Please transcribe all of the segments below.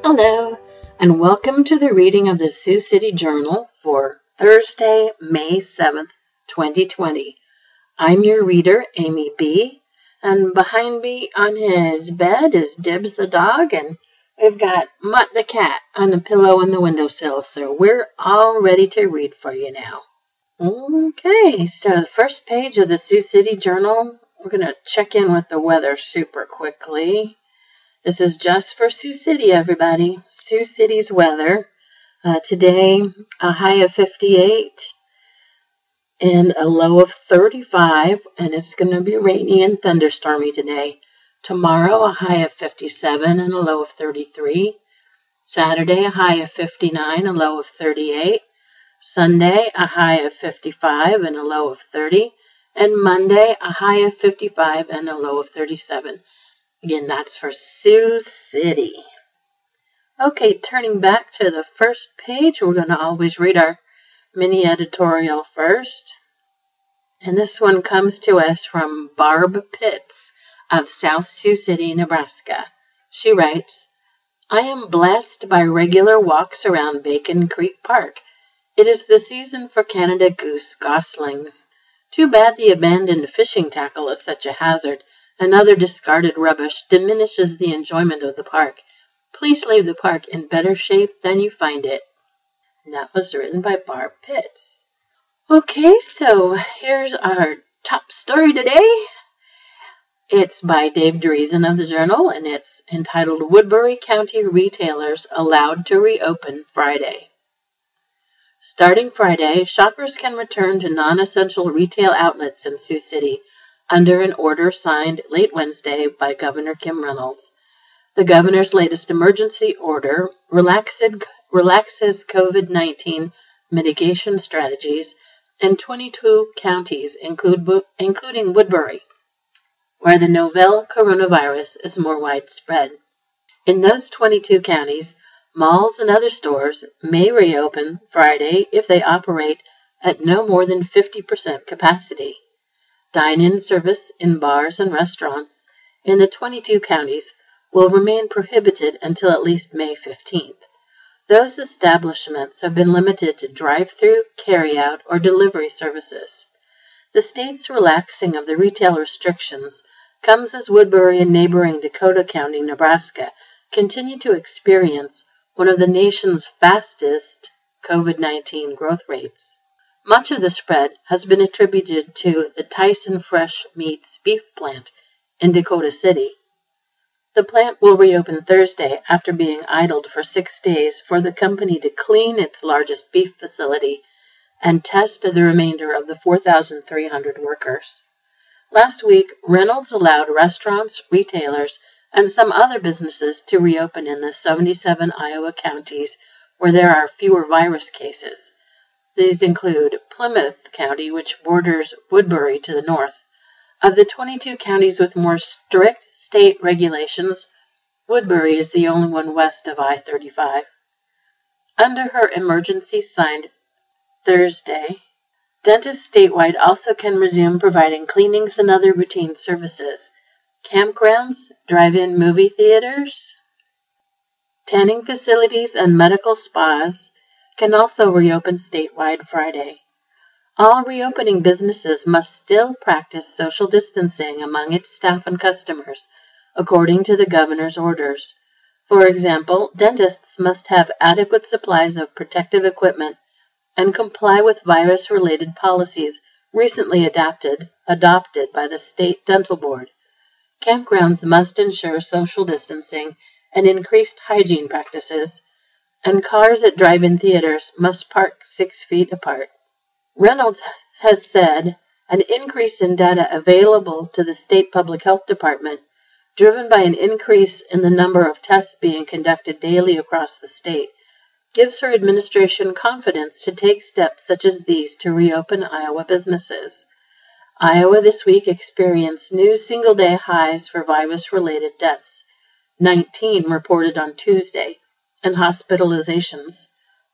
Hello, and welcome to the reading of the Sioux City Journal for Thursday, May 7th, 2020. I'm your reader, Amy B., and behind me on his bed is Dibs the dog, and we've got Mutt the cat on the pillow in the windowsill, so we're all ready to read for you now. Okay, so the first page of the Sioux City Journal, we're going to check in with the weather super quickly. This is just for Sioux City, everybody. Sioux City's weather. Today, a high of 58 and a low of 35, and it's going to be rainy and thunderstormy today. Tomorrow, a high of 57 and a low of 33. Saturday, a high of 59, a low of 38. Sunday, a high of 55 and a low of 30. And Monday, a high of 55 and a low of 37. Again, that's for Sioux City. Okay, turning back to the first page, we're going to always read our mini editorial first. And this one comes to us from Barb Pitts of South Sioux City, Nebraska. She writes, I am blessed by regular walks around Bacon Creek Park. It is the season for Canada goose goslings. Too bad the abandoned fishing tackle is such a hazard, and other discarded rubbish diminishes the enjoyment of the park. Please leave the park in better shape than you find it. And that was written by Barb Pitts. Okay, so here's our top story today. It's by Dave Dreesen of the Journal, and it's entitled Woodbury County Retailers Allowed to Reopen Friday. Starting Friday, shoppers can return to non-essential retail outlets in Sioux City under an order signed late Wednesday by Governor Kim Reynolds. The governor's latest emergency order relaxes COVID-19 mitigation strategies in 22 counties, including Woodbury, where the novel coronavirus is more widespread. In those 22 counties, malls and other stores may reopen Friday if they operate at no more than 50% capacity. Dine-in service in bars and restaurants in the 22 counties will remain prohibited until at least May 15th. Those establishments have been limited to drive-through, carry-out, or delivery services. The state's relaxing of the retail restrictions comes as Woodbury and neighboring Dakota County, Nebraska, continue to experience one of the nation's fastest COVID-19 growth rates. Much of the spread has been attributed to the Tyson Fresh Meats beef plant in Dakota City. The plant will reopen Thursday after being idled for 6 days for the company to clean its largest beef facility and test the remainder of the 4,300 workers. Last week, Reynolds allowed restaurants, retailers, and some other businesses to reopen in the 77 Iowa counties where there are fewer virus cases. These include Plymouth County, which borders Woodbury to the north. Of the 22 counties with more strict state regulations, Woodbury is the only one west of I-35. Under her emergency signed Thursday, dentists statewide also can resume providing cleanings and other routine services. Campgrounds, drive-in movie theaters, tanning facilities, and medical spas can also reopen statewide Friday. All reopening businesses must still practice social distancing among its staff and customers, according to the governor's orders. For example, dentists must have adequate supplies of protective equipment and comply with virus-related policies recently adopted by the state dental board. Campgrounds must ensure social distancing and increased hygiene practices, and cars at drive-in theaters must park 6 feet apart. Reynolds has said an increase in data available to the state public health department, driven by an increase in the number of tests being conducted daily across the state, gives her administration confidence to take steps such as these to reopen Iowa businesses. Iowa this week experienced new single-day highs for virus-related deaths, 19 reported on Tuesday, and hospitalizations,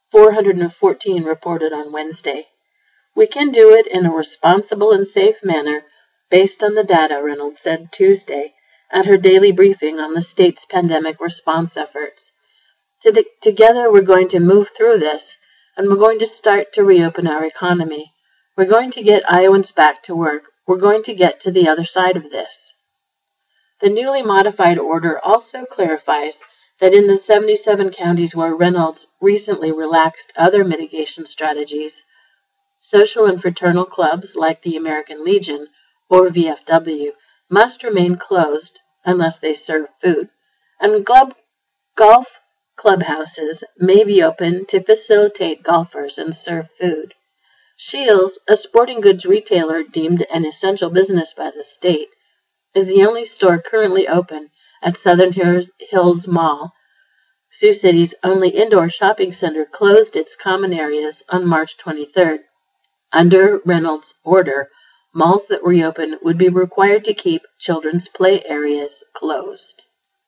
414 reported on Wednesday. We can do it in a responsible and safe manner based on the data, Reynolds said Tuesday at her daily briefing on the state's pandemic response efforts. Together we're going to move through this, and we're going to start to reopen our economy. We're going to get Iowans back to work. We're going to get to the other side of this. The newly modified order also clarifies that in the 77 counties where Reynolds recently relaxed other mitigation strategies, social and fraternal clubs like the American Legion or VFW must remain closed unless they serve food, and golf clubhouses may be open to facilitate golfers and serve food. Scheels, a sporting goods retailer deemed an essential business by the state, is the only store currently open at Southern Hills Mall. Sioux City's only indoor shopping center closed its common areas on March 23rd. Under Reynolds' order, malls that reopen would be required to keep children's play areas closed.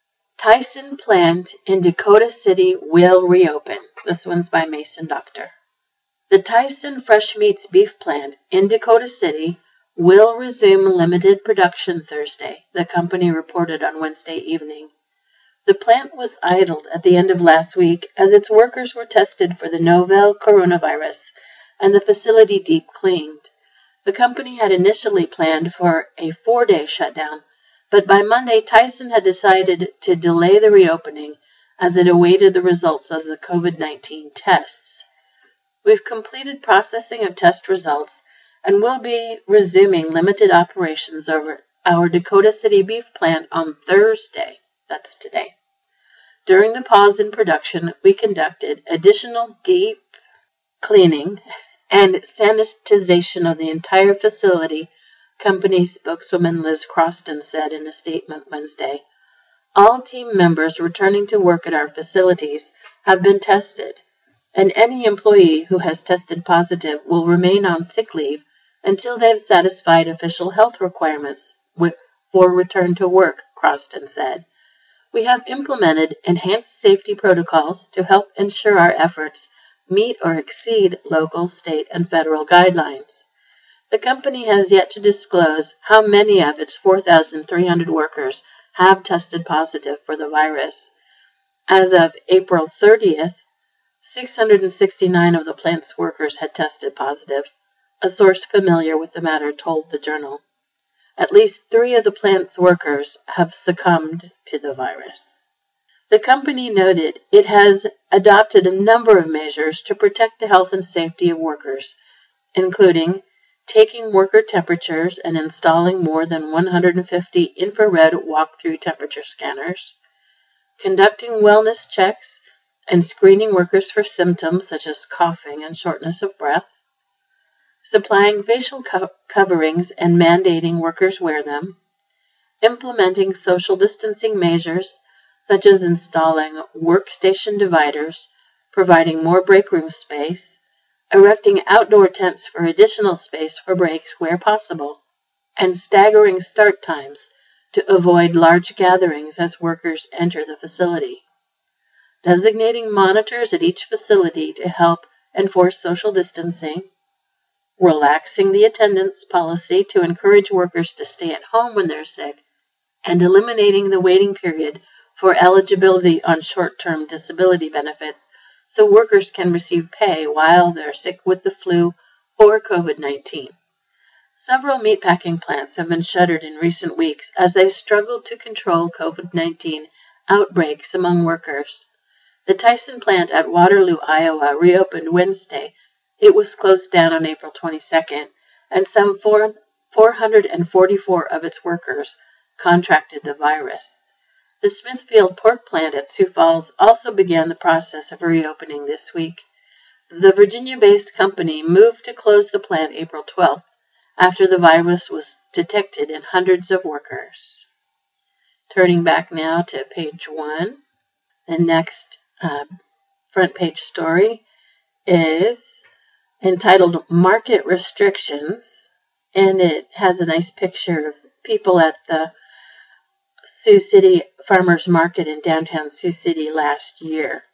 Tyson plant in Dakota City will reopen. This one's by Mason Doctor. The Tyson Fresh Meats beef plant in Dakota City will resume limited production Thursday, the company reported on Wednesday evening. The plant was idled at the end of last week as its workers were tested for the novel coronavirus and the facility deep cleaned. The company had initially planned for a 4-day shutdown, but by Monday, Tyson had decided to delay the reopening as it awaited the results of the COVID-19 tests. We've completed processing of test results and will be resuming limited operations over our Dakota City beef plant on Thursday. That's today. During the pause in production, we conducted additional deep cleaning and sanitization of the entire facility, company spokeswoman Liz Croston said in a statement Wednesday. All team members returning to work at our facilities have been tested, and any employee who has tested positive will remain on sick leave until they've satisfied official health requirements for return to work, Croston said. We have implemented enhanced safety protocols to help ensure our efforts meet or exceed local, state, and federal guidelines. The company has yet to disclose how many of its 4,300 workers have tested positive for the virus. As of April 30th, 669 of the plant's workers had tested positive, a source familiar with the matter told the Journal. At least 3 of the plant's workers have succumbed to the virus. The company noted it has adopted a number of measures to protect the health and safety of workers, including taking worker temperatures and installing more than 150 infrared walk-through temperature scanners, conducting wellness checks and screening workers for symptoms such as coughing and shortness of breath, supplying facial coverings and mandating workers wear them, implementing social distancing measures such as installing workstation dividers, providing more break room space, erecting outdoor tents for additional space for breaks where possible, and staggering start times to avoid large gatherings as workers enter the facility. Designating monitors at each facility to help enforce social distancing, relaxing the attendance policy to encourage workers to stay at home when they're sick, and eliminating the waiting period for eligibility on short-term disability benefits so workers can receive pay while they're sick with the flu or COVID-19. Several meatpacking plants have been shuttered in recent weeks as they struggled to control COVID-19 outbreaks among workers. The Tyson plant at Waterloo, Iowa, reopened Wednesday. It was closed down on April 22nd, and some 444 of its workers contracted the virus. The Smithfield pork plant at Sioux Falls also began the process of reopening this week. The Virginia-based company moved to close the plant April 12th after the virus was detected in hundreds of workers. Turning back now to page 1, the next front page story is entitled Market Restrictions, and it has a nice picture of people at the Sioux City Farmers Market in downtown Sioux City last year.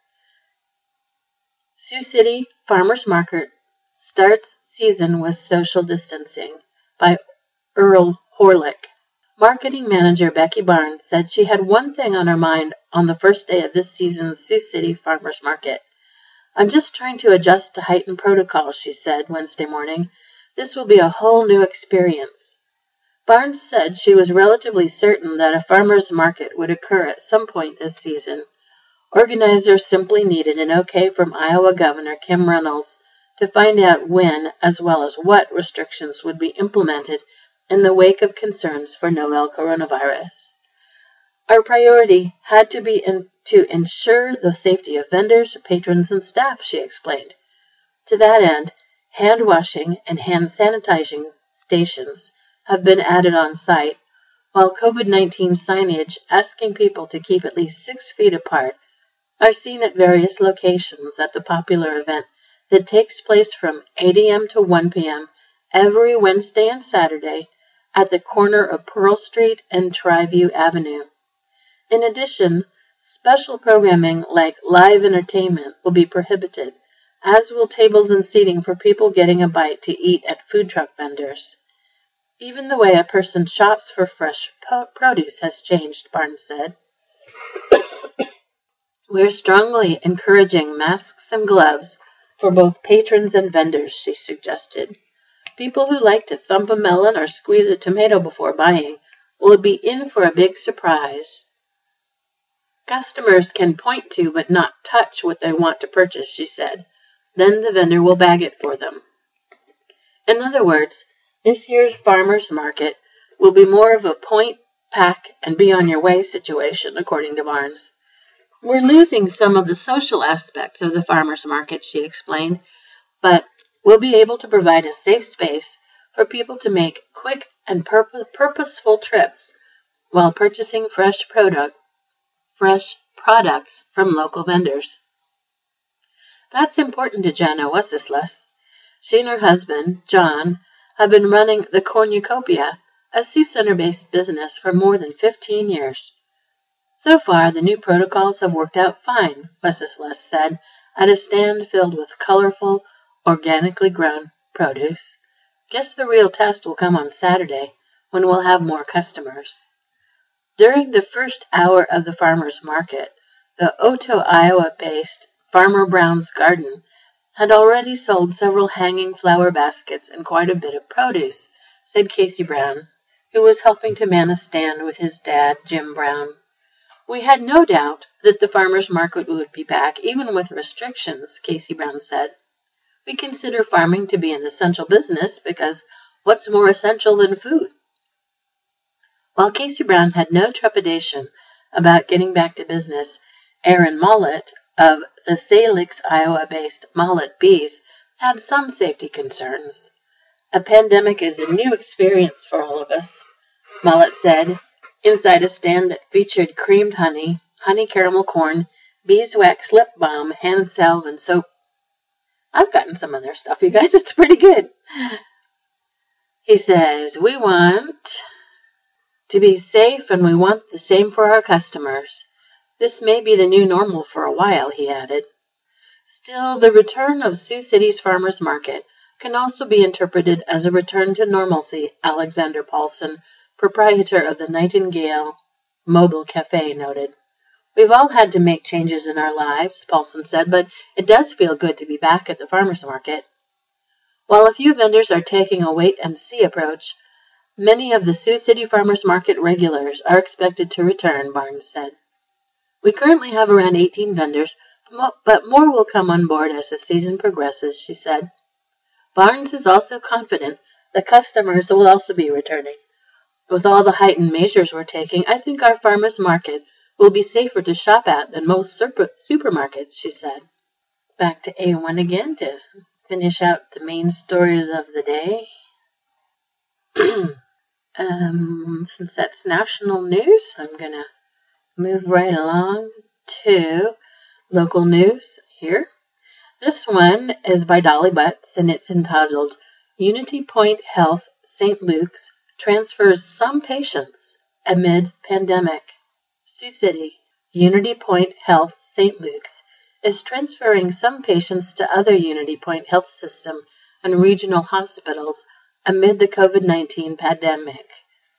Sioux City Farmers Market starts season with social distancing by Earl Horlick. Marketing manager Becky Barnes said she had one thing on her mind on the first day of this season's Sioux City Farmers Market. "I'm just trying to adjust to heightened protocols," she said Wednesday morning. "This will be a whole new experience." Barnes said she was relatively certain that a farmers market would occur at some point this season. Organizers simply needed an okay from Iowa Governor Kim Reynolds to find out when, as well as what, restrictions would be implemented in the wake of concerns for novel coronavirus. "Our priority had to be to ensure the safety of vendors, patrons, and staff," she explained. To that end, hand washing and hand sanitizing stations have been added on site, while COVID-19 signage asking people to keep at least 6 feet apart are seen at various locations at the popular event that takes place from 8 a.m. to 1 p.m. every Wednesday and Saturday at the corner of Pearl Street and Triview Avenue. In addition, special programming like live entertainment will be prohibited, as will tables and seating for people getting a bite to eat at food truck vendors. "Even the way a person shops for fresh produce has changed," Barnes said. "We're strongly encouraging masks and gloves for both patrons and vendors," she suggested. "People who like to thump a melon or squeeze a tomato before buying will be in for a big surprise. Customers can point to but not touch what they want to purchase," she said. "Then the vendor will bag it for them." In other words, this year's farmers market will be more of a point, pack, and be on your way situation, according to Barnes. "We're losing some of the social aspects of the farmers market," she explained, "but we'll be able to provide a safe space for people to make quick and purposeful trips while purchasing fresh products from local vendors." That's important to Jana Wenceslas. She and her husband, John, have been running the Cornucopia, a Sioux Center-based business, for more than 15 years. "So far, the new protocols have worked out fine," Wenceslas said at a stand filled with colorful, organically grown produce. "Guess the real test will come on Saturday, when we'll have more customers." During the first hour of the farmers market, the Otoe, Iowa-based Farmer Brown's Garden had already sold several hanging flower baskets and quite a bit of produce, said Casey Brown, who was helping to man a stand with his dad, Jim Brown. "We had no doubt that the farmers market would be back, even with restrictions," Casey Brown said. "We consider farming to be an essential business because what's more essential than food?" While Casey Brown had no trepidation about getting back to business, Aaron Mollett of the Salix, Iowa-based Mollett Bees had some safety concerns. "A pandemic is a new experience for all of us," Mollett said, inside a stand that featured creamed honey, honey caramel corn, beeswax lip balm, hand salve, and soap. "I've gotten some of their stuff, you guys. It's pretty good." He says, "We want to be safe, and we want the same for our customers. This may be the new normal for a while," he added. Still, the return of Sioux City's farmers market can also be interpreted as a return to normalcy, Alexander Paulson, proprietor of the Nightingale Mobile Cafe, noted. "We've all had to make changes in our lives," Paulson said, "but it does feel good to be back at the farmers market." While a few vendors are taking a wait-and-see approach, many of the Sioux City Farmers Market regulars are expected to return, Barnes said. "We currently have around 18 vendors, but more will come on board as the season progresses," she said. Barnes is also confident that customers will also be returning. "With all the heightened measures we're taking, I think our farmers market will be safer to shop at than most supermarkets," she said. Back to A1 again to finish out the main stories of the day. Since that's national news, I'm going to move right along to local news here. This one is by Dolly Butts, and it's entitled Unity Point Health St. Luke's Transfers Some Patients Amid Pandemic. Sioux City, Unity Point Health St. Luke's is transferring some patients to other Unity Point Health System and regional hospitals amid the COVID-19 pandemic.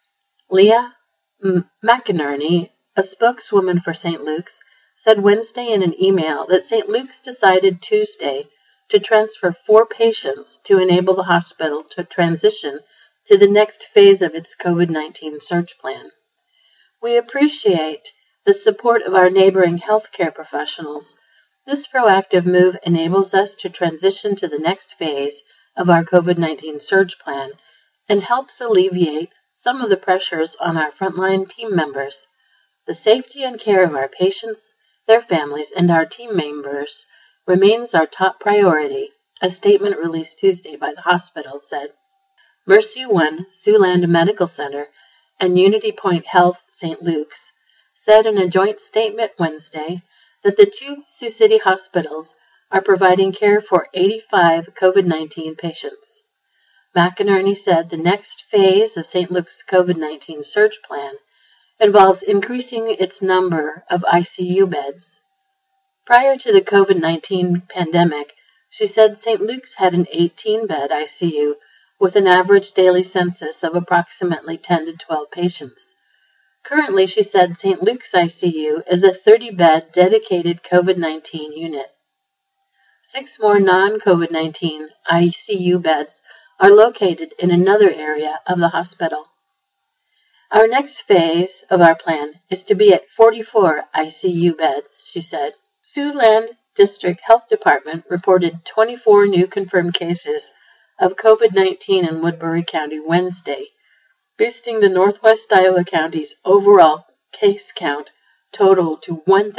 Leah McInerney, a spokeswoman for St. Luke's, said Wednesday in an email that St. Luke's decided Tuesday to transfer 4 patients to enable the hospital to transition to the next phase of its COVID-19 surge plan. We appreciate the support of our neighboring healthcare professionals. This proactive move enables us to transition to the next phase of our COVID-19 surge plan and helps alleviate some of the pressures on our frontline team members. The safety and care of our patients, their families, and our team members remains our top priority, a statement released Tuesday by the hospital said. Mercy One Siouxland Medical Center and Unity Point Health St. Luke's said in a joint statement Wednesday that the 2 Sioux City hospitals are providing care for 85 COVID-19 patients. McInerney said the next phase of St. Luke's COVID-19 surge plan involves increasing its number of ICU beds. Prior to the COVID-19 pandemic, she said St. Luke's had an 18-bed ICU with an average daily census of approximately 10 to 12 patients. Currently, she said St. Luke's ICU is a 30-bed dedicated COVID-19 unit. 6 more non-COVID-19 ICU beds are located in another area of the hospital. Our next phase of our plan is to be at 44 ICU beds, she said. Siouxland District Health Department reported 24 new confirmed cases of COVID-19 in Woodbury County Wednesday, boosting the Northwest Iowa County's overall case count total to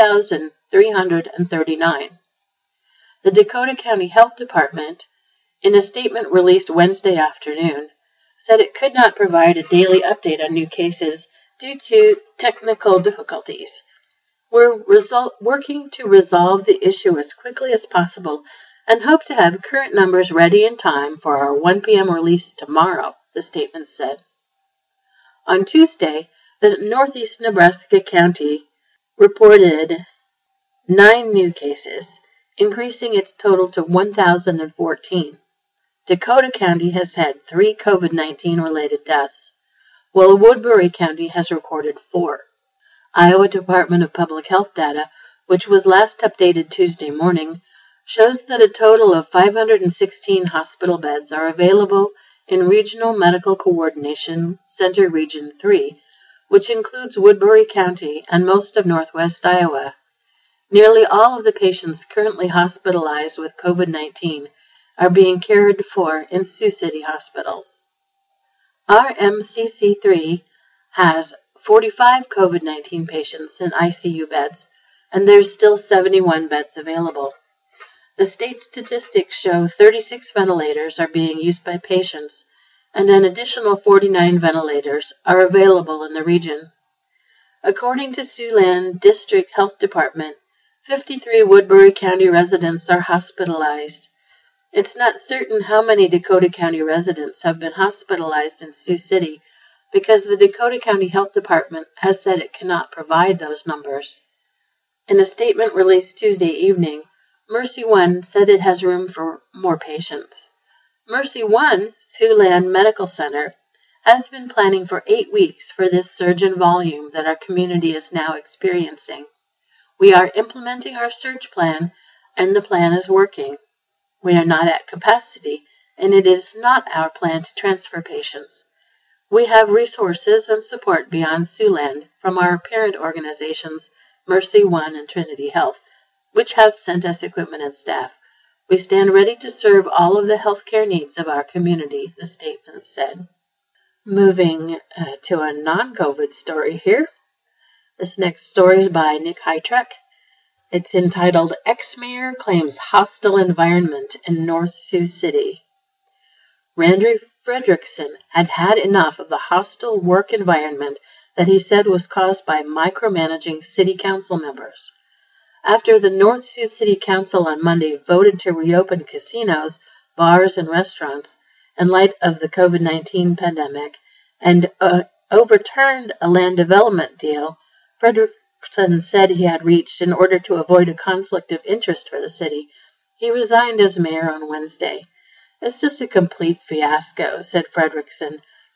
1,339. The Dakota County Health Department, in a statement released Wednesday afternoon, said it could not provide a daily update on new cases due to technical difficulties. We're working to resolve the issue as quickly as possible and hope to have current numbers ready in time for our 1 p.m. release tomorrow, the statement said. On Tuesday, the Northeast Nebraska County reported 9 new cases, increasing its total to 1,014. Dakota County has had 3 COVID-19 related deaths, while Woodbury County has recorded 4. Iowa Department of Public Health data, which was last updated Tuesday morning, shows that a total of 516 hospital beds are available in Regional Medical Coordination Center Region 3, which includes Woodbury County and most of northwest Iowa. Nearly all of the patients currently hospitalized with COVID-19 are being cared for in Sioux City hospitals. RMCC3 has 45 COVID-19 patients in ICU beds, and there's still 71 beds available. The state statistics show 36 ventilators are being used by patients, and an additional 49 ventilators are available in the region. According to Siouxland District Health Department, 53 Woodbury County residents are hospitalized. It's not certain how many Dakota County residents have been hospitalized in Sioux City because the Dakota County Health Department has said it cannot provide those numbers. In a statement released Tuesday evening, Mercy One said it has room for more patients. Mercy One Siouxland Medical Center has been planning for 8 weeks for this surge in volume that our community is now experiencing. We are implementing our surge plan, and the plan is working. We are not at capacity, and it is not our plan to transfer patients. We have resources and support beyond Siouxland from our parent organizations, Mercy One and Trinity Health, which have sent us equipment and staff. We stand ready to serve all of the healthcare needs of our community, the statement said. Moving to a non-COVID story here. This next story is by Nick Hytrek. It's entitled, Ex-Mayor Claims Hostile Environment in North Sioux City. Randy Fredrickson had enough of the hostile work environment that he said was caused by micromanaging city council members. After the North Sioux City Council on Monday voted to reopen casinos, bars, and restaurants in light of the COVID-19 pandemic and overturned a land development deal Fredrickson said he had reached in order to avoid a conflict of interest for the city, he resigned as mayor on Wednesday. It's just a complete fiasco, said Fredrickson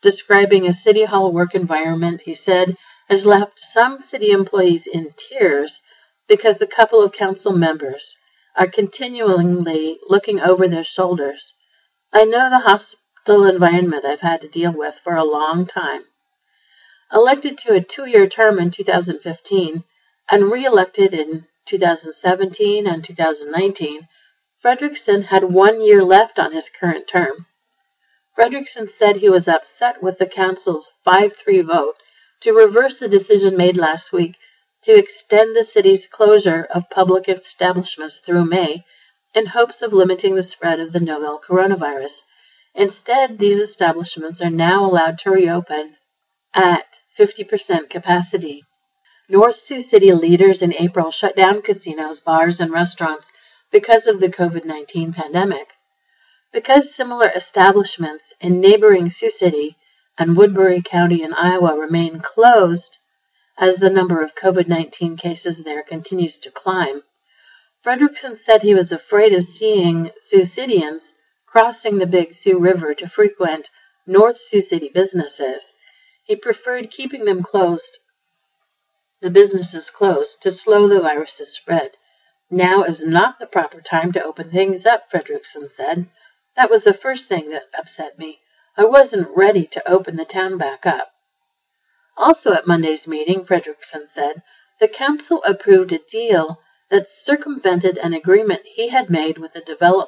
Describing a City Hall work environment, he said, has left some city employees in tears because a couple of council members are continually looking over their shoulders. I know the hostile environment I've had to deal with for a long time. Elected to a 2-year term in 2015 and re-elected in 2017 and 2019, Fredrickson had 1 year left on his current term. Fredrickson said he was upset with the council's 5-3 vote to reverse a decision made last week to extend the city's closure of public establishments through May in hopes of limiting the spread of the novel coronavirus. Instead, these establishments are now allowed to reopen at 50% capacity. North Sioux City leaders in April shut down casinos, bars, and restaurants because of the COVID-19 pandemic. Because similar establishments in neighboring Sioux City and Woodbury County in Iowa remain closed as the number of COVID-19 cases there continues to climb, Fredrickson said he was afraid of seeing Sioux Cityans crossing the Big Sioux River to frequent North Sioux City businesses. He preferred keeping them closed, the businesses closed, to slow the virus's spread. Now is not the proper time to open things up, Fredrickson said. That was the first thing that upset me. I wasn't ready to open the town back up. Also at Monday's meeting, Fredrickson said, the council approved a deal that circumvented an agreement he had made with the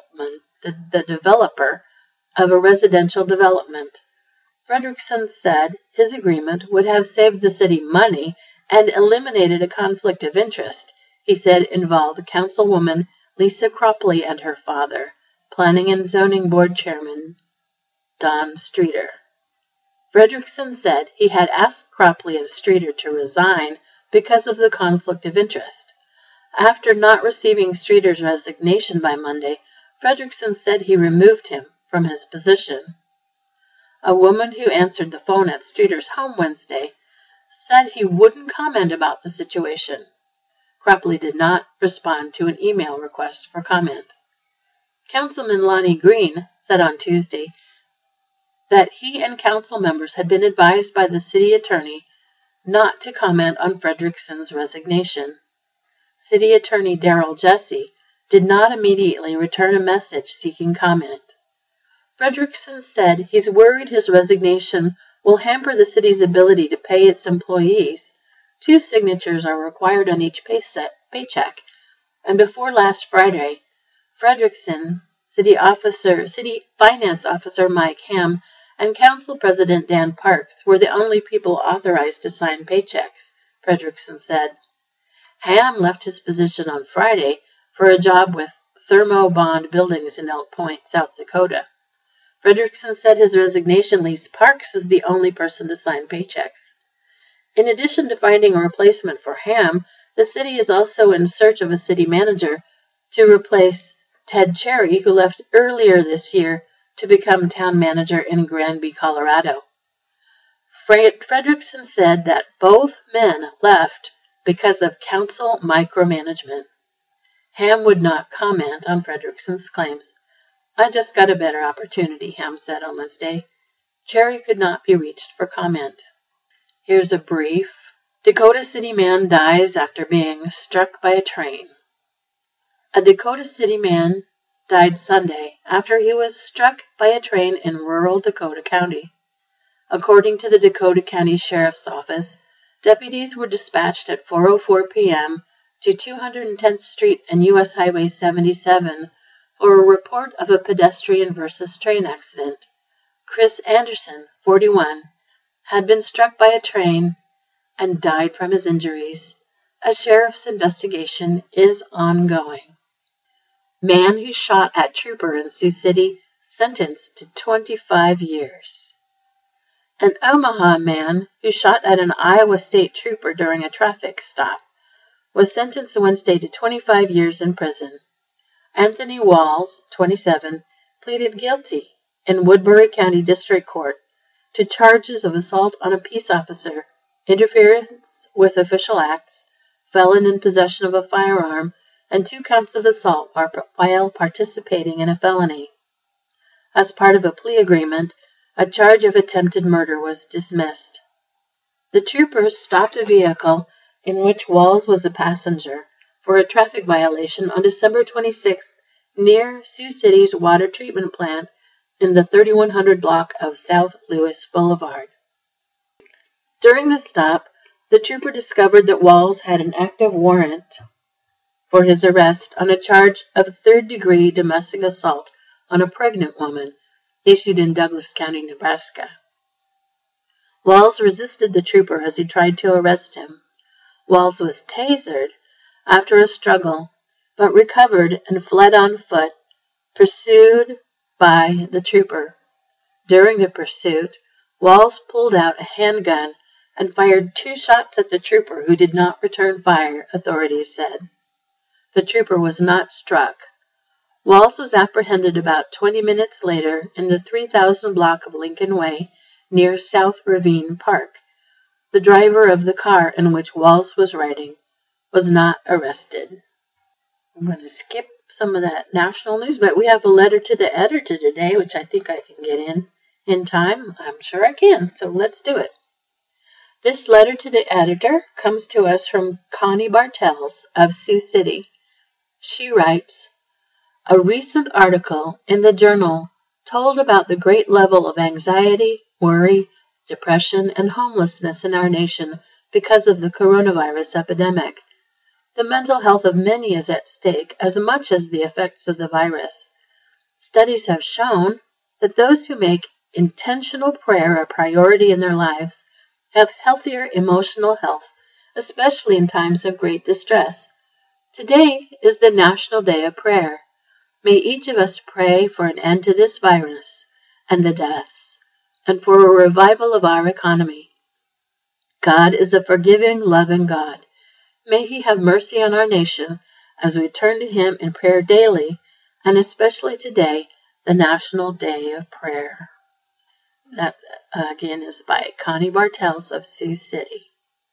developer of a residential development. Fredrickson said his agreement would have saved the city money and eliminated a conflict of interest he said involved Councilwoman Lisa Cropley and her father, Planning and Zoning Board Chairman Don Streeter. Fredrickson said he had asked Cropley and Streeter to resign because of the conflict of interest. After not receiving Streeter's resignation by Monday, Fredrickson said he removed him from his position. A woman who answered the phone at Streeter's home Wednesday said he wouldn't comment about the situation. Cropley did not respond to an email request for comment. Councilman Lonnie Green said on Tuesday that he and council members had been advised by the city attorney not to comment on Fredrickson's resignation. City Attorney Darrell Jesse did not immediately return a message seeking comment. Fredrickson said he's worried his resignation will hamper the city's ability to pay its employees. 2 signatures are required on each paycheck, and before last Friday, Fredrickson, City Finance Officer Mike Ham, and Council President Dan Parks were the only people authorized to sign paychecks, Fredrickson said. Ham left his position on Friday for a job with Thermo Bond Buildings in Elk Point, South Dakota. Fredrickson said his resignation leaves Parks as the only person to sign paychecks. In addition to finding a replacement for Ham, the city is also in search of a city manager to replace Ted Cherry, who left earlier this year to become town manager in Granby, Colorado. Fredrickson said that both men left because of council micromanagement. Ham would not comment on Fredrickson's claims. I just got a better opportunity, Ham said on Wednesday. Cherry could not be reached for comment. Here's a brief. Dakota City man dies after being struck by a train. A Dakota City man died Sunday after he was struck by a train in rural Dakota County. According to the Dakota County Sheriff's Office, deputies were dispatched at 4:04 p.m. to 210th Street and U.S. Highway 77 for a report of a pedestrian versus train accident. Chris Anderson, 41, had been struck by a train and died from his injuries. A sheriff's investigation is ongoing. Man who shot at trooper in Sioux City sentenced to 25 years. An Omaha man who shot at an Iowa State trooper during a traffic stop was sentenced Wednesday to 25 years in prison. Anthony Walls, 27, pleaded guilty in Woodbury County District Court to charges of assault on a peace officer, interference with official acts, felon in possession of a firearm, and 2 counts of assault while participating in a felony. As part of a plea agreement, A charge of attempted murder was dismissed. The troopers stopped a vehicle in which Walls was a passenger for a traffic violation on December 26th near Sioux City's water treatment plant in the 3100 block of South Lewis Boulevard. During the stop, the trooper discovered that Walls had an active warrant for his arrest on a charge of third-degree domestic assault on a pregnant woman, issued in Douglas County, Nebraska. Walls resisted the trooper as he tried to arrest him. Walls was tasered after a struggle, but recovered and fled on foot, pursued by the trooper. During the pursuit, Walls pulled out a handgun and fired 2 shots at the trooper, who did not return fire, authorities said. The trooper was not struck. Walls was apprehended about 20 minutes later in the 3000 block of Lincoln Way near South Ravine Park. The driver of the car in which Walls was riding was not arrested. I'm going to skip some of that national news, but we have a letter to the editor today, which I think I can get in time. I'm sure I can, so let's do it. This letter to the editor comes to us from Connie Bartels of Sioux City. She writes, "A recent article in the Journal told about the great level of anxiety, worry, depression, and homelessness in our nation because of the coronavirus epidemic. The mental health of many is at stake as much as the effects of the virus. Studies have shown that those who make intentional prayer a priority in their lives have healthier emotional health, especially in times of great distress. Today is the National Day of Prayer. May each of us pray for an end to this virus and the deaths, and for a revival of our economy. God is a forgiving, loving God. May He have mercy on our nation as we turn to Him in prayer daily, and especially today, the National Day of Prayer." That, again, is by Connie Bartels of Sioux City.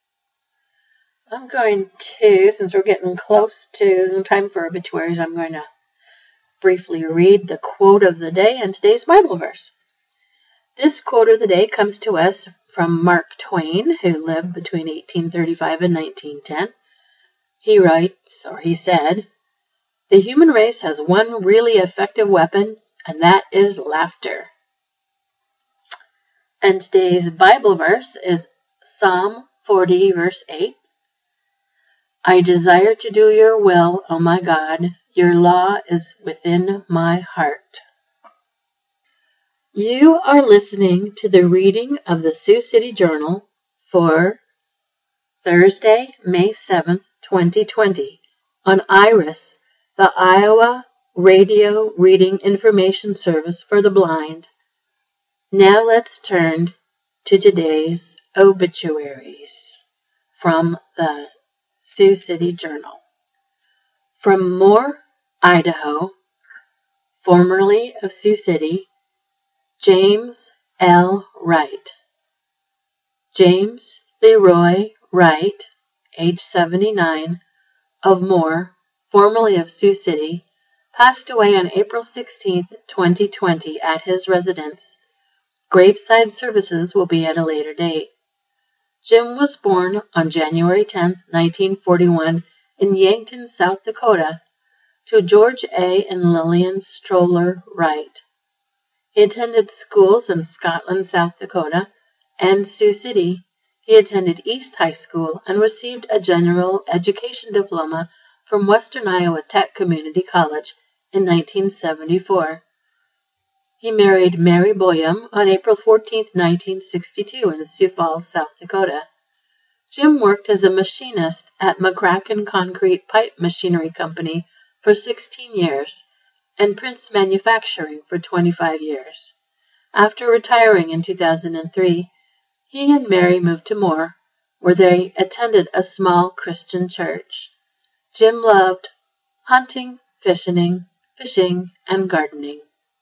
I'm going to, since we're getting close to time for obituaries, I'm going to briefly read the quote of the day and today's Bible verse. This quote of the day comes to us from Mark Twain, who lived between 1835 and 1910. He writes, or he said, "The human race has one really effective weapon, and that is laughter." And today's Bible verse is Psalm 40, verse 8. "I desire to do your will, O my God. Your law is within my heart." You are listening to the reading of the Sioux City Journal for Thursday, May 7th, 2020, on IRIS, the Iowa Radio Reading Information Service for the Blind. Now let's turn to today's obituaries from the Sioux City Journal. From Moore, Idaho, formerly of Sioux City, James L. Wright. James Leroy Wright, age 79, of Moore, formerly of Sioux City, passed away on April 16, 2020, at his residence. Graveside services will be at a later date. Jim was born on January 10, 1941, in Yankton, South Dakota, to George A. and Lillian Stroller Wright. He attended schools in Scotland, South Dakota, and Sioux City. He attended East High School and received a general education diploma from Western Iowa Tech Community College in 1974. He married Mary Boyum on April 14, 1962, in Sioux Falls, South Dakota. Jim worked as a machinist at McCracken Concrete Pipe Machinery Company for 16 years and Prince Manufacturing for 25 years. After retiring in 2003, he and Mary moved to Moore, where they attended a small Christian church. Jim loved hunting, fishing, and gardening.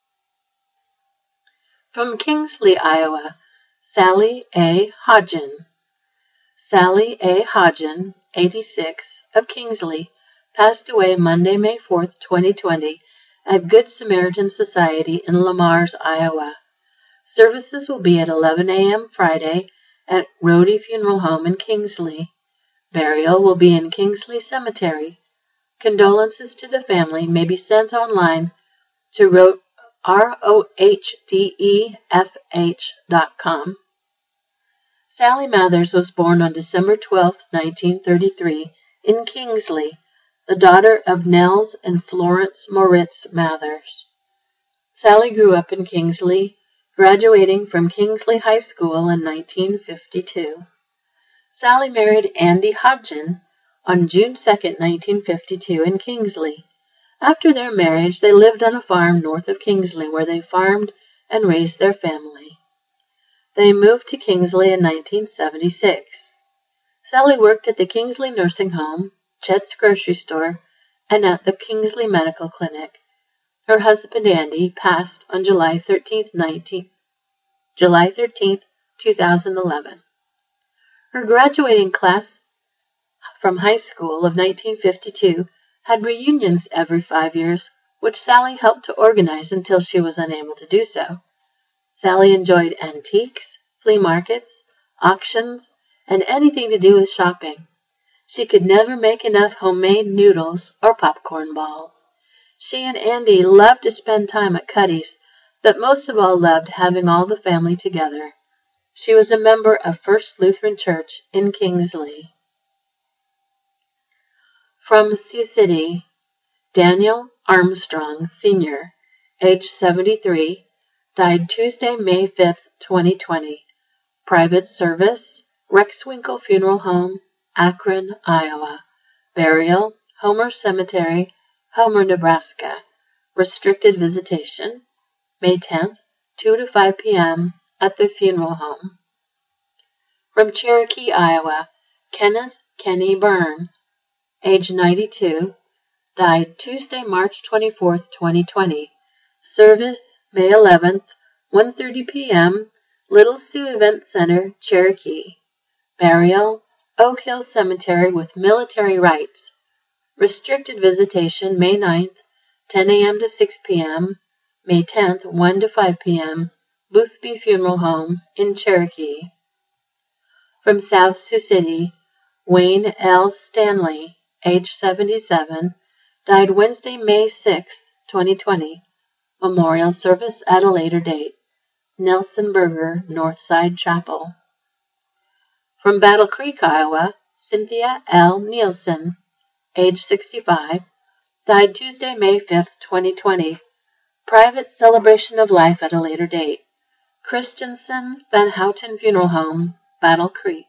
From Kingsley, Iowa, Sally A. Hodgen. Sally A. Hodgen, 86, of Kingsley, passed away Monday, May 4, 2020, at Good Samaritan Society in Lamars, Iowa. Services will be at 11 a.m. Friday at Rhodey Funeral Home in Kingsley. Burial will be in Kingsley Cemetery. Condolences to the family may be sent online to rohdefh.com. Sally Mathers was born on December 12, 1933, in Kingsley, the daughter of Nels and Florence Moritz Mathers. Sally grew up in Kingsley, graduating from Kingsley High School in 1952. Sally married Andy Hodgin on June 2, 1952, in Kingsley. After their marriage, they lived on a farm north of Kingsley where they farmed and raised their family. They moved to Kingsley in 1976. Sally worked at the Kingsley Nursing Home, Chet's Grocery Store, and at the Kingsley Medical Clinic. Her husband Andy passed on July 13, 2011. Her graduating class from high school of 1952 had reunions every 5 years, which Sally helped to organize until she was unable to do so. Sally enjoyed antiques, flea markets, auctions, and anything to do with shopping. She could never make enough homemade noodles or popcorn balls. She and Andy loved to spend time at Cuddy's, but most of all loved having all the family together. She was a member of First Lutheran Church in Kingsley. From Sioux City, Daniel Armstrong, Sr., age 73, died Tuesday, May 5, 2020. Private service, Rexwinkle Funeral Home, Akron, Iowa. Burial, Homer Cemetery, Homer, Nebraska. Restricted visitation, May 10th, 2 to 5 p.m. at the funeral home. From Cherokee, Iowa, Kenneth Kenny Byrne, age 92, died Tuesday, March 24, 2020. Service, May 11th, 1:30 p.m., Little Sioux Event Center, Cherokee. Burial, Oak Hill Cemetery with military rites. Restricted visitation, May 9th, 10 a.m. to 6 p.m., May 10th, 1 to 5 p.m., Boothby Funeral Home in Cherokee. From South Sioux City, Wayne L. Stanley, age 77, died Wednesday, May 6, 2020. Memorial service at a later date. Nelson Berger, Northside Chapel. From Battle Creek, Iowa, Cynthia L. Nielsen, age 65, died Tuesday, May 5, 2020. Private celebration of life at a later date. Christensen Van Houten Funeral Home, Battle Creek.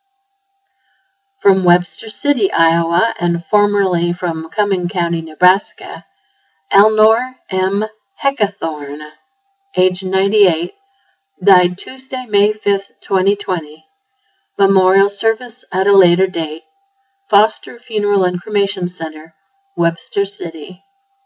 From Webster City, Iowa, and formerly from Cumming County, Nebraska, Elnor M. Heckathorn, age 98, died Tuesday, May 5, 2020. Memorial service at a later date. Foster Funeral and Cremation Center, Webster City.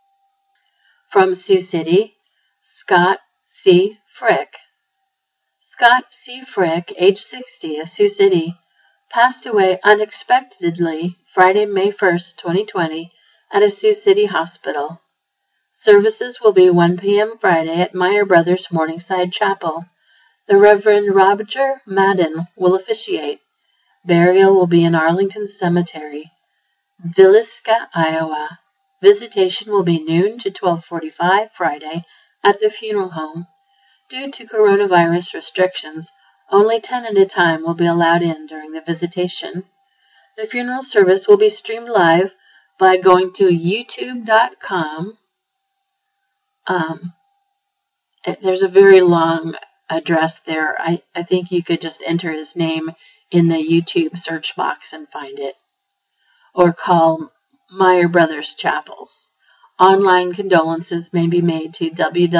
From Sioux City, Scott C. Frick. Scott C. Frick, age 60, of Sioux City, passed away unexpectedly Friday, May 1, 2020, at a Sioux City hospital. Services will be 1 p.m. Friday at Meyer Brothers Morningside Chapel. The Reverend Roger Madden will officiate. Burial will be in Arlington Cemetery, Villisca, Iowa. Visitation will be noon to 12:45 Friday at the funeral home. Due to coronavirus restrictions, only 10 at a time will be allowed in during the visitation. The funeral service will be streamed live by going to youtube.com. There's a very long address there. I think you could just enter his name in the YouTube search box and find it. Or call Meyer Brothers Chapels. Online condolences may be made to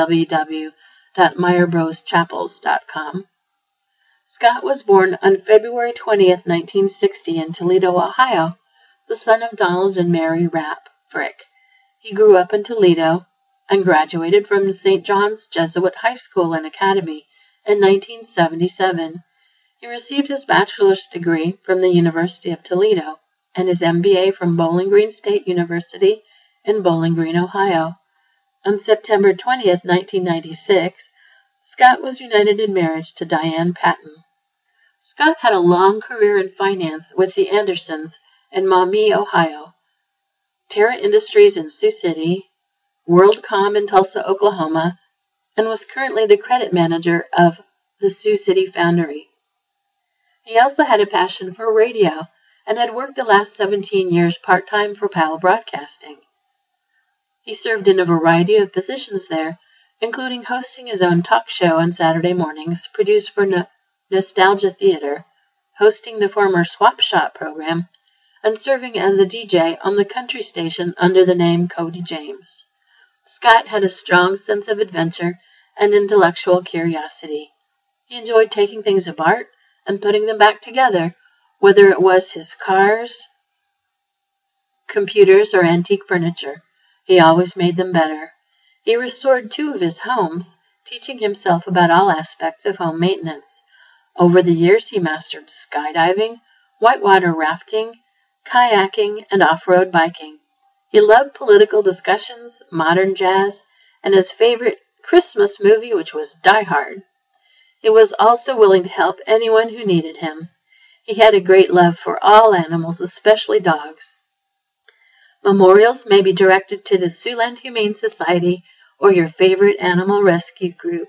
www.meyerbroschapels.com. Scott was born on February 20th, 1960 in Toledo, Ohio, the son of Donald and Mary Rapp Frick. He grew up in Toledo and graduated from St. John's Jesuit High School and Academy in 1977. He received his bachelor's degree from the University of Toledo and his MBA from Bowling Green State University in Bowling Green, Ohio. On September 20th, 1996, Scott was united in marriage to Diane Patton. Scott had a long career in finance with the Andersons in Maumee, Ohio, Terra Industries in Sioux City, WorldCom in Tulsa, Oklahoma, and was currently the credit manager of the Sioux City Foundry. He also had a passion for radio and had worked the last 17 years part-time for Powell Broadcasting. He served in a variety of positions there, including hosting his own talk show on Saturday mornings produced for Nostalgia Theater, hosting the former Swap Shop program, and serving as a DJ on the country station under the name Cody James. Scott had a strong sense of adventure and intellectual curiosity. He enjoyed taking things apart and putting them back together, whether it was his cars, computers, or antique furniture. He always made them better. He restored 2 of his homes, teaching himself about all aspects of home maintenance. Over the years, he mastered skydiving, whitewater rafting, kayaking, and off-road biking. He loved political discussions, modern jazz, and his favorite Christmas movie, which was Die Hard. He was also willing to help anyone who needed him. He had a great love for all animals, especially dogs. Memorials may be directed to the Siouxland Humane Society or your favorite animal rescue group.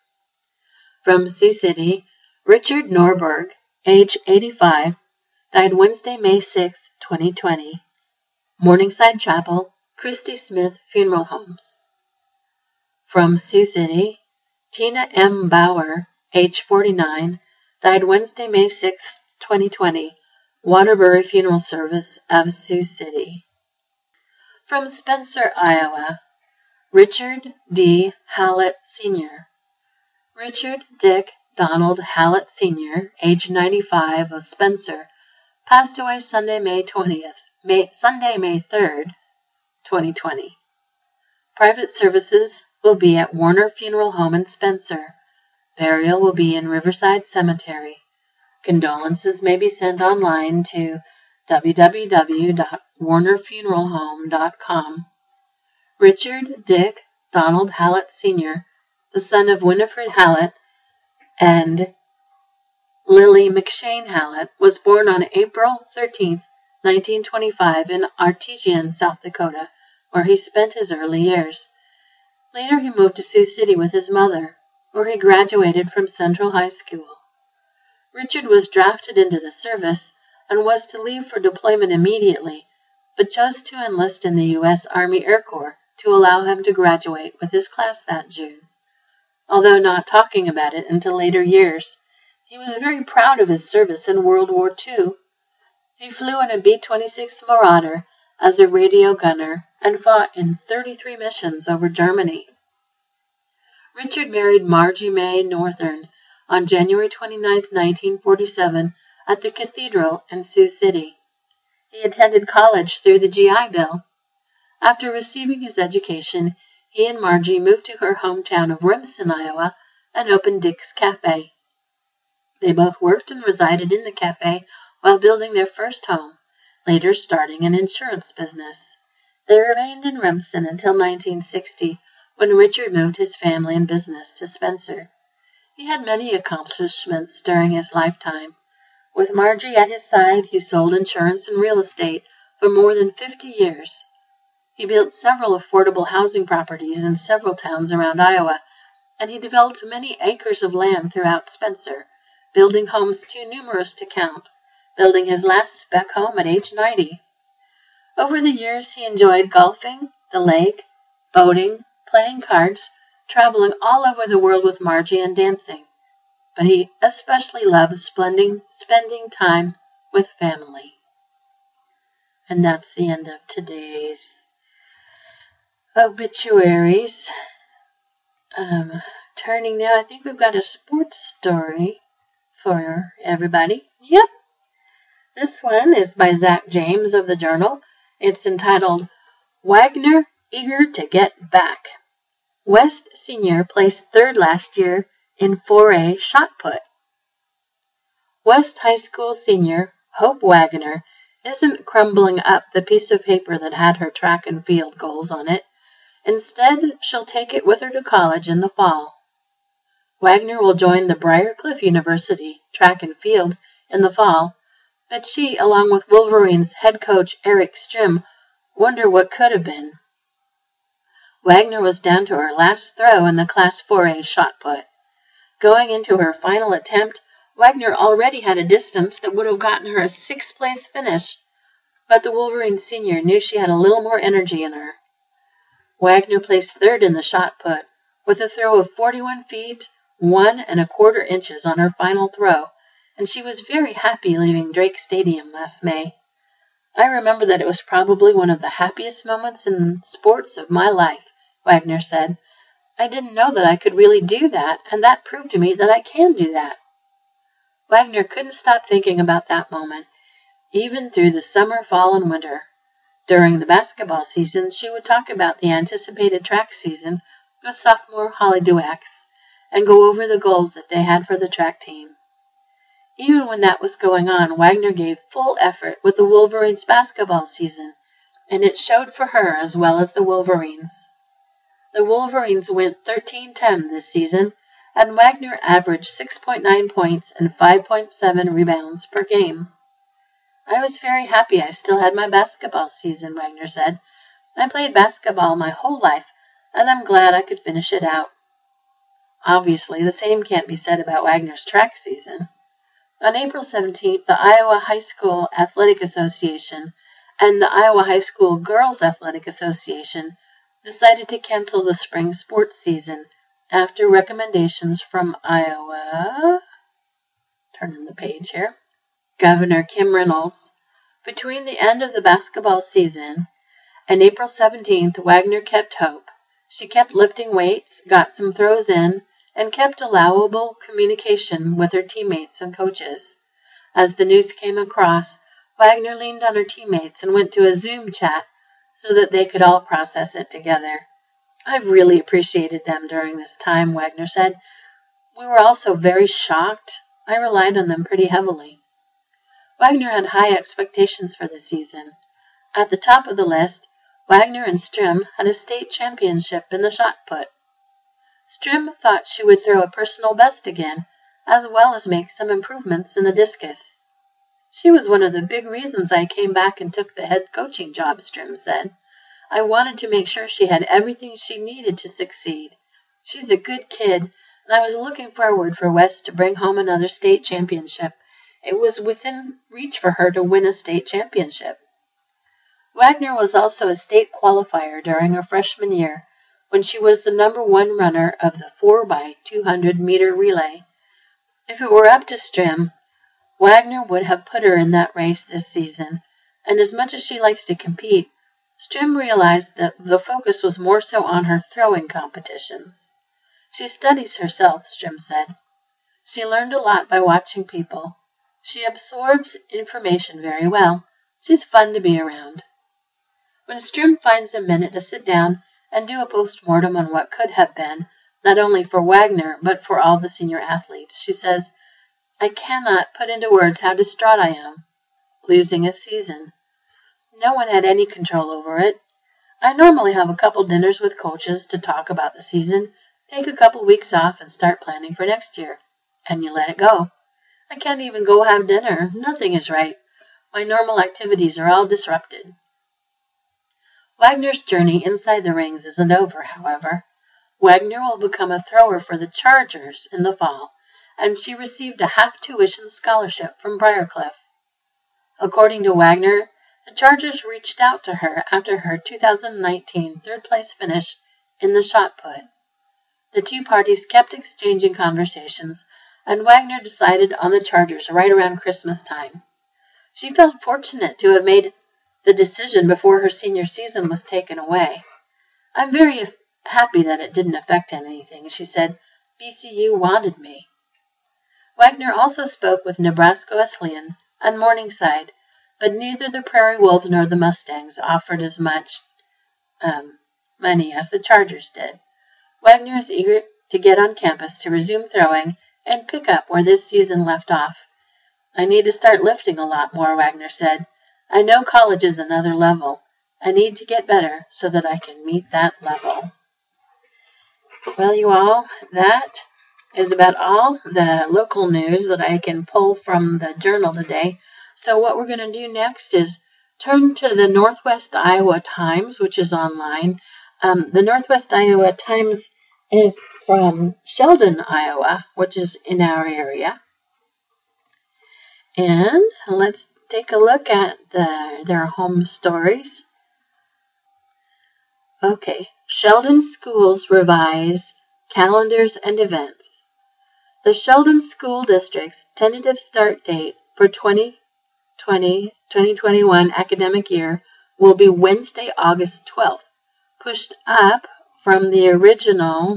From Sioux City, Richard Norberg, age 85, died Wednesday, May 6, 2020. Morningside Chapel, Christy Smith Funeral Homes. From Sioux City, Tina M. Bauer, age 49, died Wednesday, May 6, 2020. Waterbury Funeral Service of Sioux City. From Spencer, Iowa, Richard D. Hallett, Sr. Richard Dick Donald Hallett, Sr., age 95, of Spencer, passed away Sunday, May 3rd, 2020. Private services will be at Warner Funeral Home in Spencer. Burial will be in Riverside Cemetery. Condolences may be sent online to www.warnerfuneralhome.com. Richard Dick Donald Hallett, Sr., the son of Winifred Hallett and Lily McShane Hallett, was born on April 13, 1925 in Artesian, South Dakota, where he spent his early years. Later he moved to Sioux City with his mother, where he graduated from Central High School. Richard was drafted into the service and was to leave for deployment immediately, but chose to enlist in the U.S. Army Air Corps to allow him to graduate with his class that June. Although not talking about it until later years, he was very proud of his service in World War II. He flew in a B-26 Marauder as a radio gunner and fought in 33 missions over Germany. Richard married Margie May Northern on January 29, 1947, at the Cathedral in Sioux City. He attended college through the GI Bill. After receiving his education, he and Margie moved to her hometown of Remsen, Iowa, and opened Dick's Cafe. They both worked and resided in the cafe while building their first home, later starting an insurance business. They remained in Remsen until 1960, when Richard moved his family and business to Spencer. He had many accomplishments during his lifetime. With Margie at his side, he sold insurance and real estate for more than 50 years. He built several affordable housing properties in several towns around Iowa, and he developed many acres of land throughout Spencer, building homes too numerous to count, building his last spec home at age 90. Over the years, he enjoyed golfing, the lake, boating, playing cards, traveling all over the world with Margie and dancing. But he especially loved spending time with family. And that's the end of today's obituaries. Turning now, I think we've got a sports story for everybody. Yep. This one is by Zach James of the Journal. It's entitled, Wagner Eager to Get Back. West Senior placed third last year in 4A shot put. West High School senior Hope Wagner isn't crumbling up the piece of paper that had her track and field goals on it. Instead, she'll take it with her to college in the fall. Wagner will join the Briarcliff University track and field in the fall, but she, along with Wolverines head coach Eric Strim, wonder what could have been. Wagner was down to her last throw in the Class 4A shot put. Going into her final attempt, Wagner already had a distance that would have gotten her a sixth-place finish, but the Wolverine senior knew she had a little more energy in her. Wagner placed third in the shot put, with a throw of 41 feet, 1 1/4 inches on her final throw, and she was very happy leaving Drake Stadium last May. I remember that it was probably one of the happiest moments in sports of my life, Wagner said. I didn't know that I could really do that, and that proved to me that I can do that. Wagner couldn't stop thinking about that moment, even through the summer, fall, and winter. During the basketball season, she would talk about the anticipated track season with sophomore Holly Duax and go over the goals that they had for the track team. Even when that was going on, Wagner gave full effort with the Wolverines basketball season, and it showed for her as well as the Wolverines. The Wolverines went 13-10 this season, and Wagner averaged 6.9 points and 5.7 rebounds per game. I was very happy I still had my basketball season, Wagner said. I played basketball my whole life, and I'm glad I could finish it out. Obviously, the same can't be said about Wagner's track season. On April 17th, the Iowa High School Athletic Association and the Iowa High School Girls Athletic Association decided to cancel the spring sports season after recommendations from Iowa. Turning the page here. Governor Kim Reynolds. Between the end of the basketball season and April 17th, Wagner kept hope. She kept lifting weights, got some throws in, and kept allowable communication with her teammates and coaches. As the news came across, Wagner leaned on her teammates and went to a Zoom chat so that they could all process it together. I've really appreciated them during this time, Wagner said. We were also very shocked. I relied on them pretty heavily. Wagner had high expectations for the season. At the top of the list, Wagner and Strim had a state championship in the shot put. Strim thought she would throw a personal best again, as well as make some improvements in the discus. She was one of the big reasons I came back and took the head coaching job, Strim said. I wanted to make sure she had everything she needed to succeed. She's a good kid, and I was looking forward for West to bring home another state championship. It was within reach for her to win a state championship. Wagner was also a state qualifier during her freshman year, when she was the number 1 runner of the 4x200 meter relay. If it were up to Strim, Wagner would have put her in that race this season, and as much as she likes to compete, Strim realized that the focus was more so on her throwing competitions. She studies herself, Strim said. She learned a lot by watching people. She absorbs information very well. She's fun to be around. When Strim finds a minute to sit down and do a post-mortem on what could have been, not only for Wagner, but for all the senior athletes, she says, I cannot put into words how distraught I am. Losing a season. No one had any control over it. I normally have a couple dinners with coaches to talk about the season, take a couple weeks off, and start planning for next year. And you let it go. I can't even go have dinner. Nothing is right. My normal activities are all disrupted. Wagner's journey inside the rings isn't over, however. Wagner will become a thrower for the Chargers in the fall, and she received a half-tuition scholarship from Briarcliff. According to Wagner, the Chargers reached out to her after her 2019 third-place finish in the shot put. The two parties kept exchanging conversations, and Wagner decided on the Chargers right around Christmas time. She felt fortunate to have made the decision before her senior season was taken away. I'm very happy that it didn't affect anything, she said. BCU wanted me. Wagner also spoke with Nebraska Wesleyan and Morningside, but neither the Prairie Wolves nor the Mustangs offered as much money as the Chargers did. Wagner is eager to get on campus to resume throwing and pick up where this season left off. I need to start lifting a lot more, Wagner said. I know college is another level. I need to get better so that I can meet that level. Well, you all, that is about all the local news that I can pull from the journal today. So what we're going to do next is turn to the Northwest Iowa Times, which is online. The Northwest Iowa Times is from Sheldon, Iowa, which is in our area. And let's take a look at their home stories. Okay, Sheldon Schools revise calendars and events. The Sheldon School District's tentative start date for 2020-2021 academic year will be Wednesday, August 12th, pushed up from the original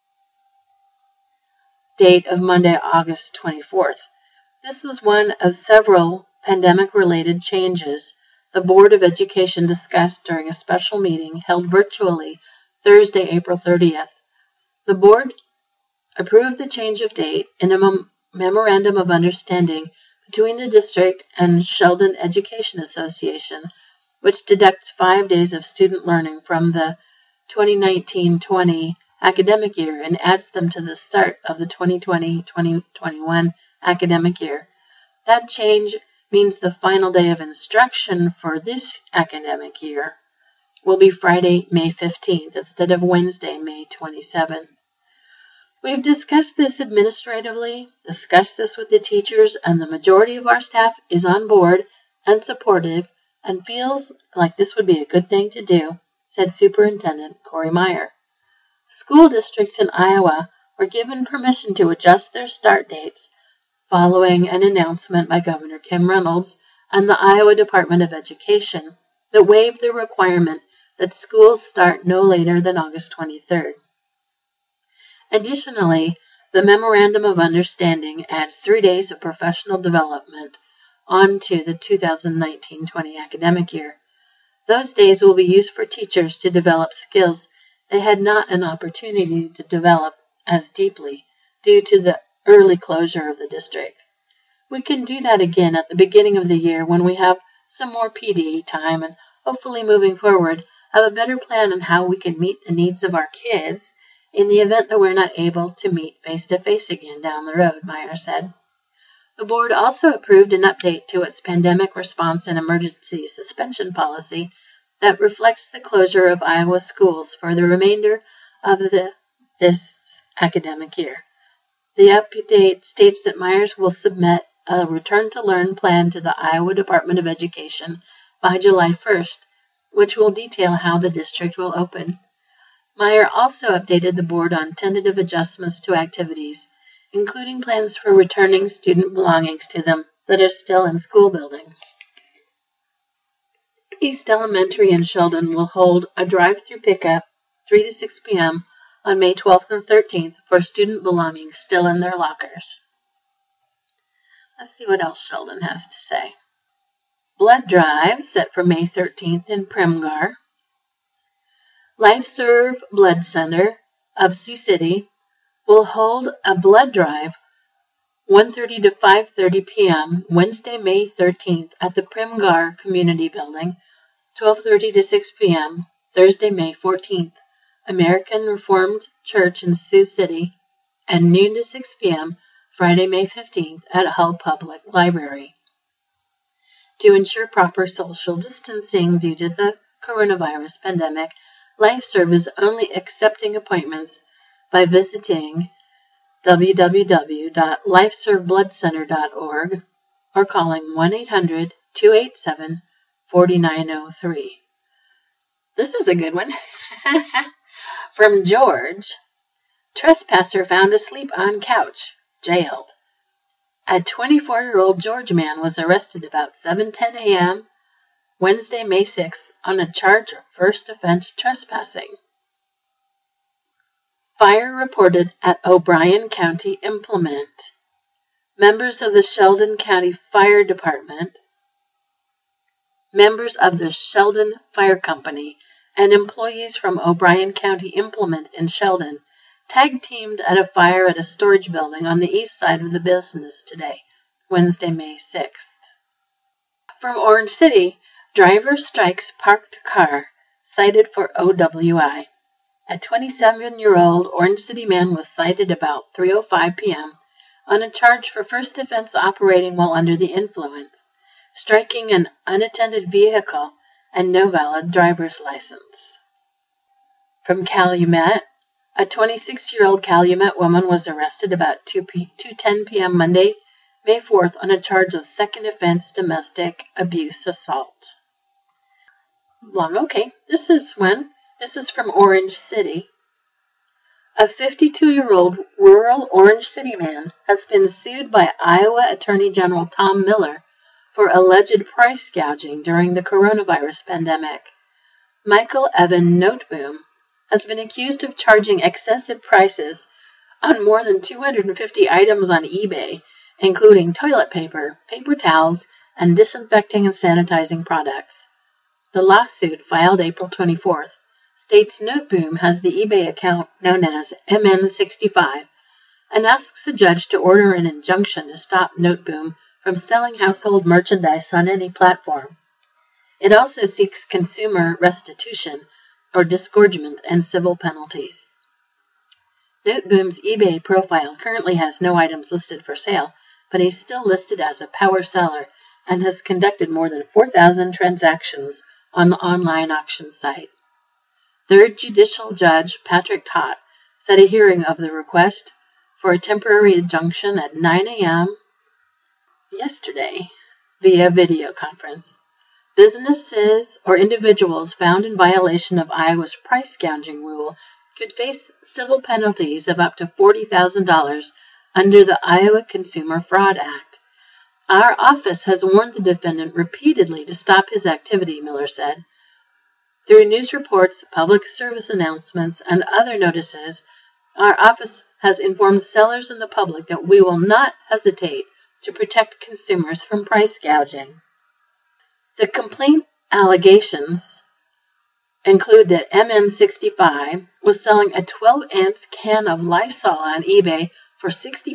date of Monday, August 24th. This was one of several pandemic-related changes the Board of Education discussed during a special meeting held virtually Thursday, April 30th. The board approved the change of date in a memorandum of understanding between the district and Sheldon Education Association, which deducts 5 days of student learning from the 2019-20 academic year and adds them to the start of the 2020-2021 academic year. That change means the final day of instruction for this academic year will be Friday, May 15th, instead of Wednesday, May 27th. We've discussed this administratively, discussed this with the teachers, and the majority of our staff is on board and supportive and feels like this would be a good thing to do, said Superintendent Corey Meyer. School districts in Iowa were given permission to adjust their start dates following an announcement by Governor Kim Reynolds and the Iowa Department of Education that waived the requirement that schools start no later than August 23rd. Additionally, the Memorandum of Understanding adds 3 days of professional development onto the 2019-20 academic year. Those days will be used for teachers to develop skills they had not an opportunity to develop as deeply due to the early closure of the district. We can do that again at the beginning of the year when we have some more PD time and hopefully moving forward have a better plan on how we can meet the needs of our kids in the event that we're not able to meet face-to-face again down the road, Meyer said. The board also approved an update to its pandemic response and emergency suspension policy that reflects the closure of Iowa schools for the remainder of this academic year. The update states that Myers will submit a return-to-learn plan to the Iowa Department of Education by July 1st, which will detail how the district will open. Meyer also updated the board on tentative adjustments to activities, including plans for returning student belongings to them that are still in school buildings. East Elementary in Sheldon will hold a drive-through pickup 3 to 6 p.m. on May 12th and 13th for student belongings still in their lockers. Let's see what else Sheldon has to say. Blood drive set for May 13th in Primgar. LifeServe Blood Center of Sioux City will hold a blood drive 1:30 to 5:30 p.m. Wednesday, May 13th at the Primgar Community Building, 12:30 to 6 p.m. Thursday, May 14th, American Reformed Church in Sioux City, and noon to 6 p.m. Friday, May 15th at Hull Public Library. To ensure proper social distancing due to the coronavirus pandemic, LifeServe is only accepting appointments by visiting www.lifeservebloodcenter.org or calling 1-800-287-4903. This is a good one. From George. Trespasser found asleep on couch, jailed. A 24-year-old George man was arrested about 7:10 a.m. Wednesday, May 6th on a charge of first offense trespassing. Fire reported at O'Brien County Implement. Members of the Sheldon County Fire Department, members of the Sheldon Fire Company, and employees from O'Brien County Implement in Sheldon tag-teamed at a fire at a storage building on the east side of the business today, Wednesday, May 6th. From Orange City, driver strikes parked car, cited for OWI. A 27-year-old Orange City man was cited about 3:05 p.m. on a charge for first offense operating while under the influence, striking an unattended vehicle, and no valid driver's license. From Calumet, a 26-year-old Calumet woman was arrested about 2:10 p.m. Monday, May 4th on a charge of second offense domestic abuse assault. This is from Orange City. A 52-year-old rural Orange City man has been sued by Iowa Attorney General Tom Miller for alleged price gouging during the coronavirus pandemic. Michael Evan Noteboom has been accused of charging excessive prices on more than 250 items on eBay, including toilet paper, paper towels, and disinfecting and sanitizing products. The lawsuit, filed April 24th, states Noteboom has the eBay account known as MN65 and asks a judge to order an injunction to stop Noteboom from selling household merchandise on any platform. It also seeks consumer restitution or disgorgement and civil penalties. Noteboom's eBay profile currently has no items listed for sale, but he's still listed as a power seller and has conducted more than 4,000 transactions on the online auction site. Third Judicial Judge Patrick Tott set a hearing of the request for a temporary injunction at 9 a.m. yesterday via video conference. Businesses or individuals found in violation of Iowa's price gouging rule could face civil penalties of up to $40,000 under the Iowa Consumer Fraud Act. Our office has warned the defendant repeatedly to stop his activity, Miller said. Through news reports, public service announcements, and other notices, our office has informed sellers and the public that we will not hesitate to protect consumers from price gouging. The complaint allegations include that MM65 was selling a 12-ounce can of Lysol on eBay for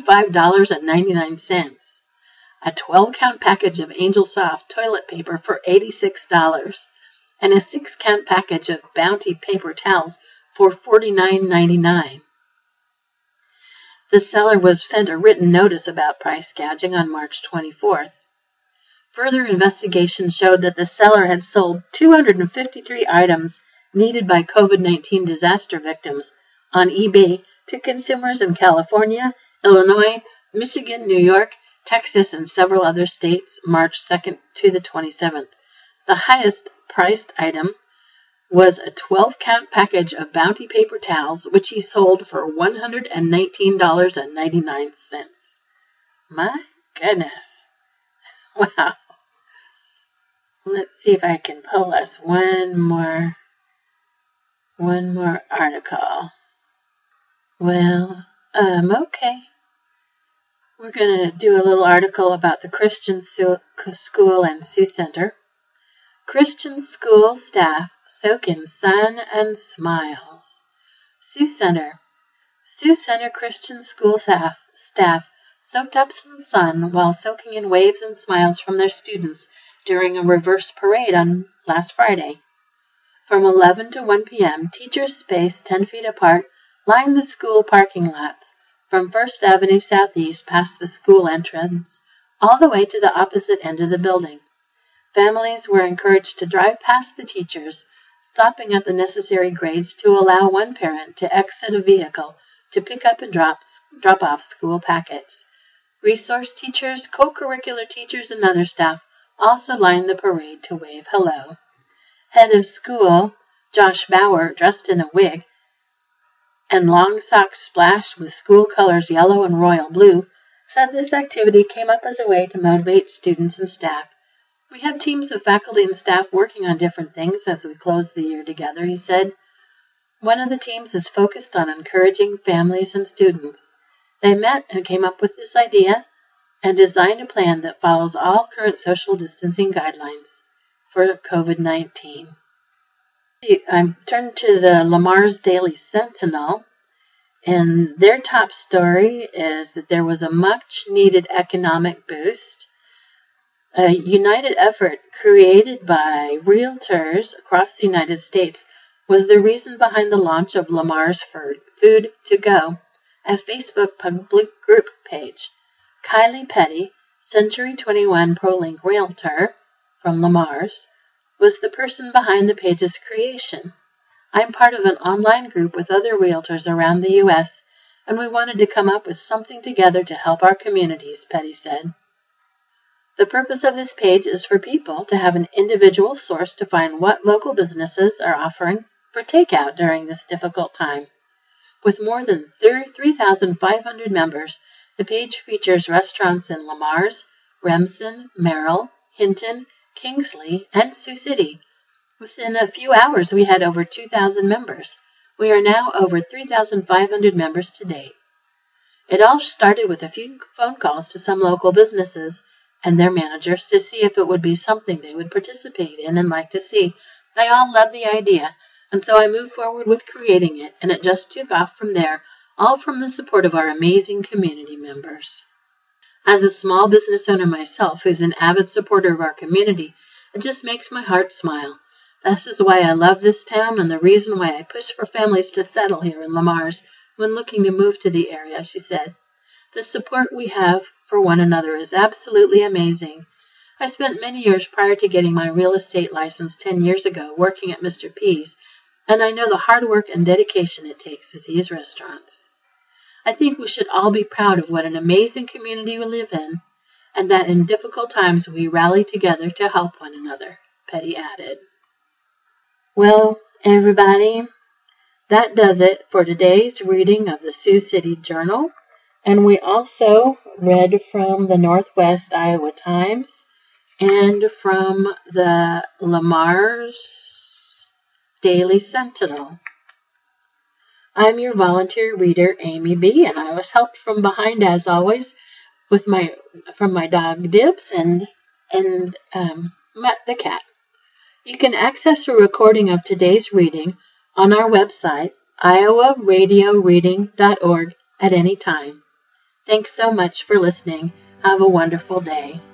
$65.99, a 12-count package of Angel Soft toilet paper for $86, and a 6-count package of Bounty paper towels for $49.99. The seller was sent a written notice about price gouging on March 24th. Further investigation showed that the seller had sold 253 items needed by COVID-19 disaster victims on eBay to consumers in California, Illinois, Michigan, New York, Texas, and several other states, March 2nd to the 27th. The highest priced item was a 12-count package of Bounty paper towels, which he sold for $119.99. My goodness. Wow. Let's see if I can pull us one more article. Well, okay. We're going to do a little article about the Christian School and Sioux Center. Christian school staff soak in sun and smiles. Sioux Center Christian school staff soaked up in sun while soaking in waves and smiles from their students during a reverse parade on last Friday. From 11 to 1 p.m., teachers spaced 10 feet apart lined the school parking lots from First Avenue Southeast past the school entrance all the way to the opposite end of the building. Families were encouraged to drive past the teachers, stopping at the necessary grades to allow one parent to exit a vehicle to pick up and drop off school packets. Resource teachers, co-curricular teachers, and other staff also lined the parade to wave hello. Head of school, Josh Bauer, dressed in a wig and long socks splashed with school colors yellow and royal blue, said this activity came up as a way to motivate students and staff. We have teams of faculty and staff working on different things as we close the year together, he said. One of the teams is focused on encouraging families and students. They met and came up with this idea and designed a plan that follows all current social distancing guidelines for COVID-19. I'm turned to the Lamar's Daily Sentinel, and their top story is that there was a much-needed economic boost. A united effort created by realtors across the United States was the reason behind the launch of Lamar's Food to Go, a Facebook public group page. Kylie Petty, Century 21 ProLink Realtor from Lamar's, was the person behind the page's creation. I'm part of an online group with other realtors around the U.S., and we wanted to come up with something together to help our communities, Petty said. The purpose of this page is for people to have an individual source to find what local businesses are offering for takeout during this difficult time. With more than 3,500 members, the page features restaurants in Lamar's, Remsen, Merrill, Hinton, Kingsley, and Sioux City. Within a few hours, we had over 2,000 members. We are now over 3,500 members to date. It all started with a few phone calls to some local businesses and their managers to see if it would be something they would participate in and like to see. They all loved the idea, and so I moved forward with creating it, and it just took off from there, all from the support of our amazing community members. As a small business owner myself, who's an avid supporter of our community, it just makes my heart smile. This is why I love this town and the reason why I push for families to settle here in Lamar's when looking to move to the area, she said. The support we have for one another is absolutely amazing. I spent many years prior to getting my real estate license 10 years ago working at Mr. P's, and I know the hard work and dedication it takes with these restaurants. I think we should all be proud of what an amazing community we live in, and that in difficult times we rally together to help one another, Petty added. Well, everybody, that does it for today's reading of the Sioux City Journal, and we also read from the Northwest Iowa Times and from the Lamar's Daily Sentinel. I'm your volunteer reader, Amy B., and I was helped from behind, as always, from my dog Dibs and Matt the cat. You can access a recording of today's reading on our website, iowaradioreading.org, at any time. Thanks so much for listening. Have a wonderful day.